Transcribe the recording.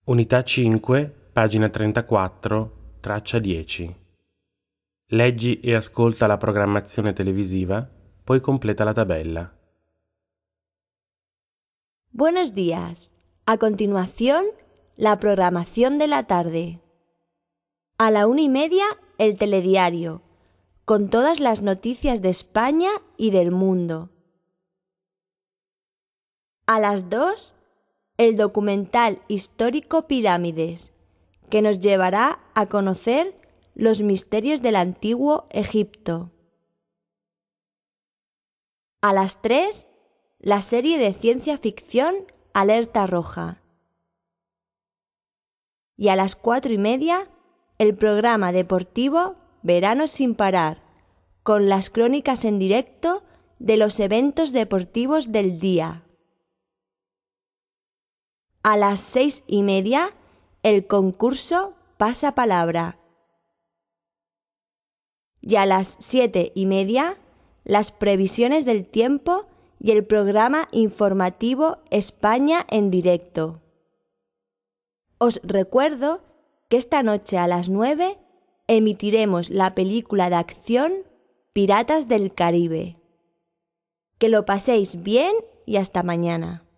Unità 5, pagina 34, traccia 10. Leggi e ascolta la programmazione televisiva, poi completa la tabella. Buenos días. A continuación, la programación de la tarde. A la 1:30, el telediario, con todas las noticias de España y del mundo. A las 2, el documental histórico Pirámides, que nos llevará a conocer los misterios del antiguo Egipto. A las 3, la serie de ciencia ficción Alerta Roja. Y a las 4:30, el programa deportivo Verano sin parar, con las crónicas en directo de los eventos deportivos del día. A las 6:30, el concurso Pasapalabra. Y a las 7:30, las previsiones del tiempo y el programa informativo España en directo. Os recuerdo que esta noche a las 9 emitiremos la película de acción Piratas del Caribe. Que lo paséis bien y hasta mañana.